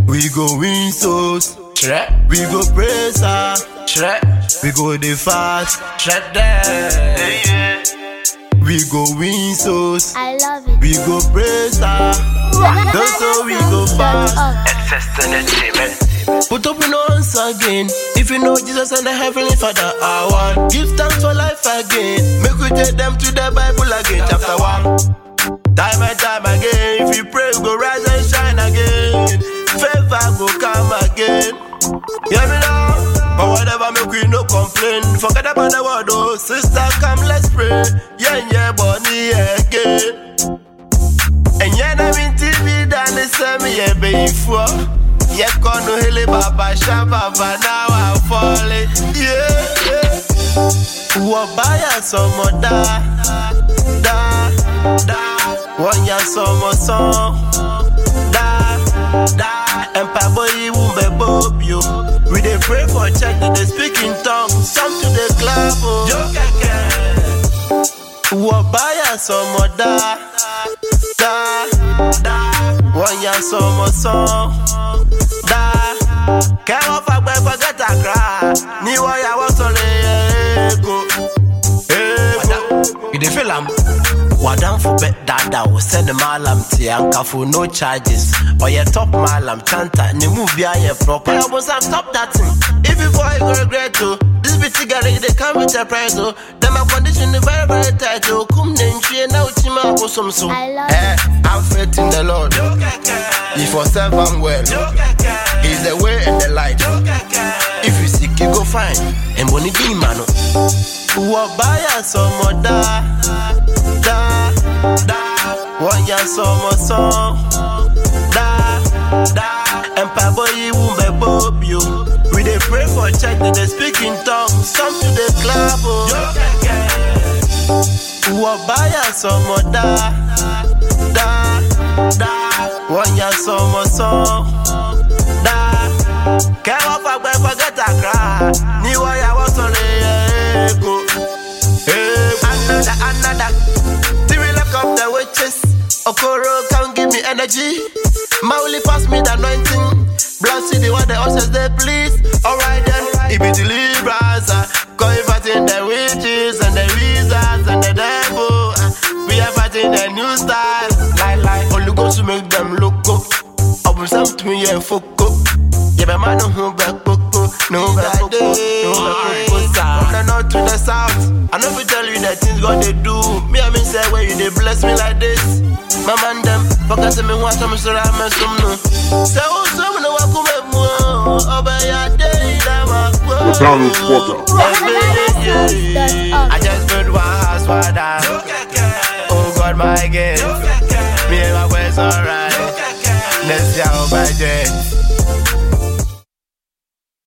We go win souls. We go praise her. We go the fast. We go win souls. I love it. We go praise her. Don't so we go fast. Put up in once again. If you know Jesus and the Heavenly Father are one, give thanks for life again. Make we take them to the Bible again, chapter 1. Time and time again. If you pray, we go rise and shine again. Favor go come again. Hear me now. But whatever make we no complain. Forget about the word, oh sister, come let's pray. Yeah, bunny again. And yeah, I'm in TV, dan the same, yeah, before. Yeah, kono hele baba shababa, now I'm falling. Yeah. Wabaya somo da. One ya somo song. Da. Empire boy wumbe bob you. We dey pray for church, they speak in tongues. Some to the club, oh. Wabaya somo da. One ya somo song. Can't forget a cry. Ni waya was on ego. You dey feel am? Wadam for bet dada will send the malam to Yanka for no charges. Or your top malam chanta, ni move ya proper. I was stop that thing. If you boy go regret to this bit together, they come with a price. Oh, then my condition is very, very tight. Oh, come then she and now Chima was some so. Have faith in the Lord. If you serve him well, He's the way and the light. If you seek, you go find. And when you be man, Wabaya somo da. One ya somo song. Empire boy wumbe bob you. We dey pray for church, they speak in tongues. Come to the club, oh. Wabaya somo da. One ya somo song. Can't forget a cry. Ni waya was on ego. Another. Till look up the witches. Okoro can give me energy. Mauli pass me the anointing. Blood city what the horses they please. Alright then, it be deliverance. Cause we fighting the witches and the wizards and the devil. We are fighting the new style. Like only goes to make them look up. I will some to me and fuck up. Yeah, but man, no back boko, no back boko. From the north to the south, I know we tell you that things God they do. Me, I mean, say where you they bless me like this. My man, them, forget me what I'm so I'm a sumno. So, we know what come up more. Over your day, The town is water. I just built one house for that. Oh God, my girl. Me and my boys alright. Let's see how bad